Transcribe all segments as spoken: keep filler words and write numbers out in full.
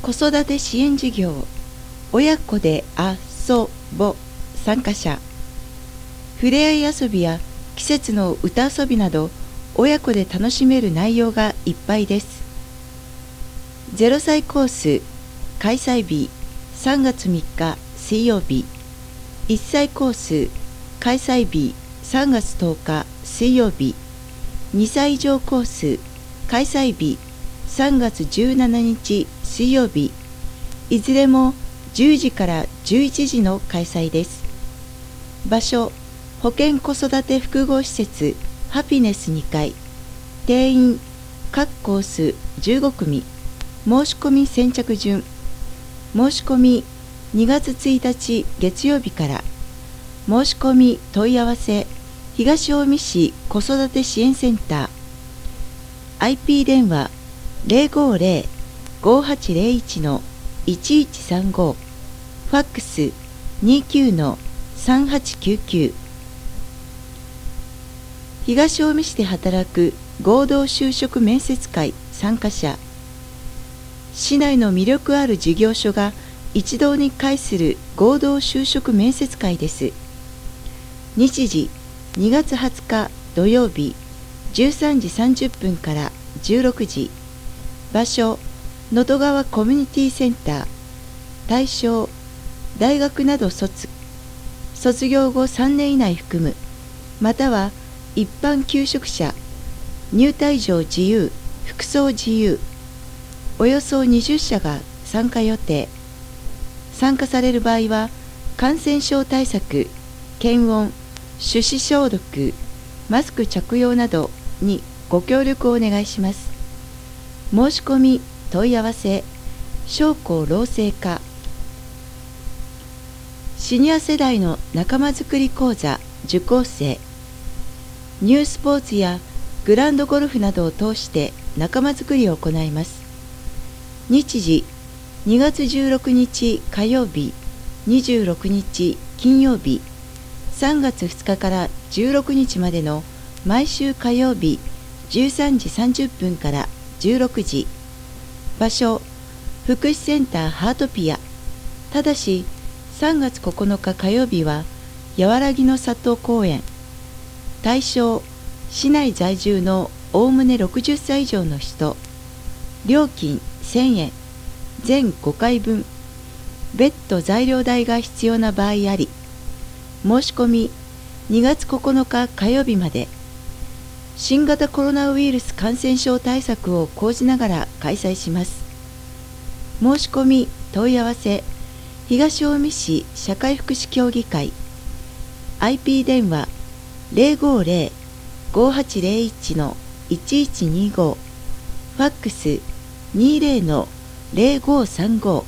子育て支援事業親子で遊ぼ参加者、ふれあい遊びや季節の歌遊びなど親子で楽しめる内容がいっぱいです。ゼロさいコース開催日さんがつみっか水曜日、いっさいコース開催日さんがつとおか水曜日、にさい以上コース開催日さんがつじゅうしちにち水曜日、いずれもじゅうじからじゅういちじの開催です。場所、保健子育て複合施設ハピネスにかい、定員各コースじゅうごくみ、申し込み先着順、申し込みにがつついたち月曜日から、申し込み問い合わせ東近江市子育て支援センター、 アイピー 電話 ゼロごゼロ ごはちゼロいち いちいちさんご、ファックス にじゅうきゅう さんはちきゅうきゅう。東近江市で働く合同就職面接会参加者、市内の魅力ある事業所が一堂に会する合同就職面接会です。日時にがつはつか土曜日じゅうさんじさんじゅっぷんからじゅうろくじ、場所能登川コミュニティセンター、対象大学など卒、卒業後さんねん以内含む、または一般求職者、入退場自由、服装自由、およそにじゅっしゃが参加予定。参加される場合は感染症対策、検温、手指消毒、マスク着用などにご協力をお願いします。申し込み問い合わせ、商工労政課。シニア世代の仲間づくり講座受講生、ニュースポーツやグランドゴルフなどを通して仲間づくりを行います。日時にがつじゅうろくにち火曜日、にじゅうろくにち金曜日、さんがつふつかからじゅうろくにちまでの毎週火曜日じゅうさんじさんじゅっぷんからじゅうろくじ、場所福祉センターハートピア。ただしさんがつここのか火曜日はやわらぎの里公園。対象市内在住のおおむねろくじゅっさい以上の人。料金せんえん、全ごかいぶん。別途材料代が必要な場合あり。申し込みにがつここのか火曜日まで。新型コロナウイルス感染症対策を講じながら開催します。申し込み問い合わせ、東近江市社会福祉協議会、 アイピー 電話 ゼロごゼロ ごはちゼロいち いちいちにご、ファックス にじゅう ゼロごさんご。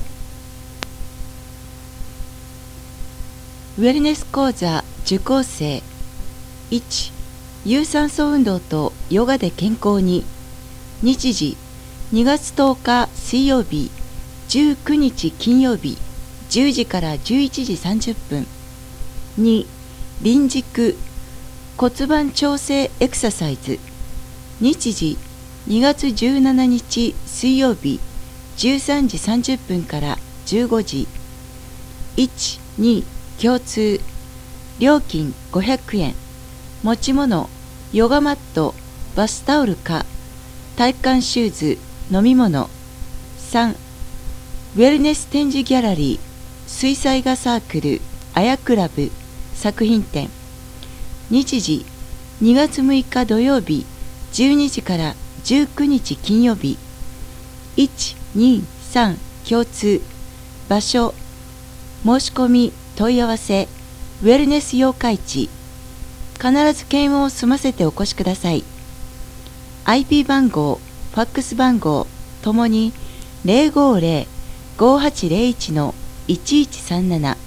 ウェルネス講座受講生、いち、有酸素運動とヨガで健康に。日時にがつとおか水曜日、じゅうくにち金曜日、じゅうじからじゅういちじさんじゅっぷん。に、臨軸骨盤調整エクササイズ。日時にがつじゅうしちにち水曜日、じゅうさんじさんじゅっぷんからじゅうごじ。いち、に共通。料金ごひゃくえん。持ち物ヨガマット、バスタオルか体育館シューズ、飲み物。さん、ウェルネス展示ギャラリー水彩画サークルあやクラブ作品展。日時にがつむいか土曜日じゅうにじからじゅうくにち金曜日。いち、に、さん共通。場所申し込み問い合わせ、ウェルネス妖怪地。必ず検温を済ませてお越しください。 アイピー 番号、ファックス番号ともにゼロごゼロ ごはちゼロいち いちいちさんなな。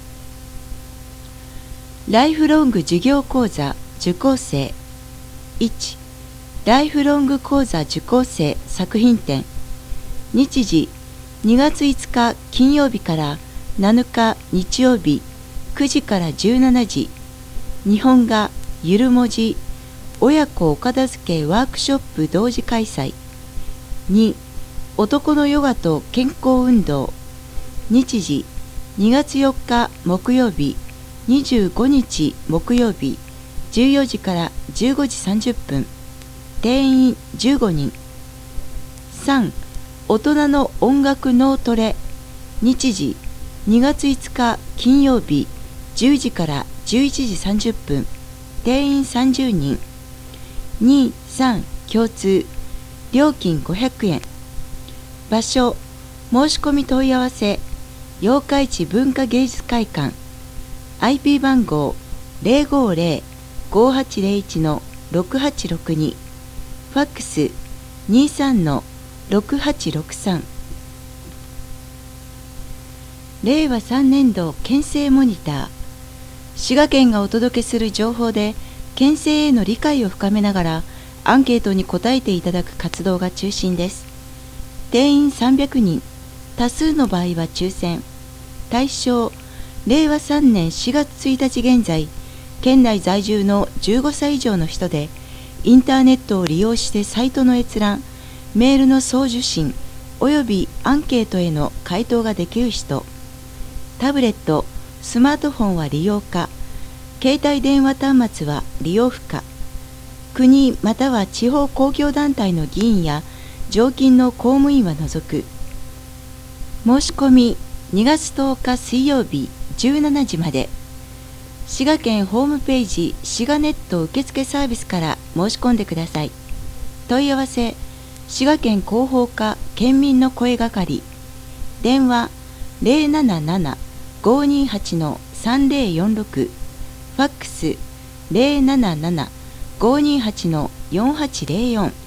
ライフロング授業講座受講生、いち、ライフロング講座受講生作品展。日時にがついつか金曜日からなのか日曜日くじからじゅうしちじ。日本画ゆる文字親子お片付けワークショップ同時開催。に、 男のヨガと健康運動。日時にがつよっか木曜日、にじゅうごにち木曜日、じゅうよじからじゅうごじさんじゅっぷん。定員じゅうごにん。さん. 大人の音楽脳トレ。日時にがついつか金曜日、じゅうじからじゅういちじさんじゅっぷん。定員さんじゅうにん。に、さん共通。料金ごひゃくえん。場所、申し込み問い合わせ、八日市文化芸術会館。 アイピー 番号 ゼロごゼロ ごはちゼロいち ろくはちろくに。ファックス にじゅうさん ろくはちろくさん。れいわさんねんど県政モニター。滋賀県がお届けする情報で県政への理解を深めながらアンケートに答えていただく活動が中心です。定員さんびゃくにん、多数の場合は抽選。対象、れいわさんねんしがつついたち現在、県内在住のじゅうごさい以上の人で、インターネットを利用してサイトの閲覧、メールの送受信、およびアンケートへの回答ができる人。タブレット、スマートフォンは利用可、携帯電話端末は利用不可。国または地方公共団体の議員や常勤の公務員は除く。申し込みにがつとおか水曜日じゅうしちじまで。滋賀県ホームページ滋賀ネット受付サービスから申し込んでください。問い合わせ、滋賀県広報課県民の声係。電話 ゼロなななな ごにはち さんぜろよんろく。ファックス ゼロなななな ごにはち よんはちゼロよん。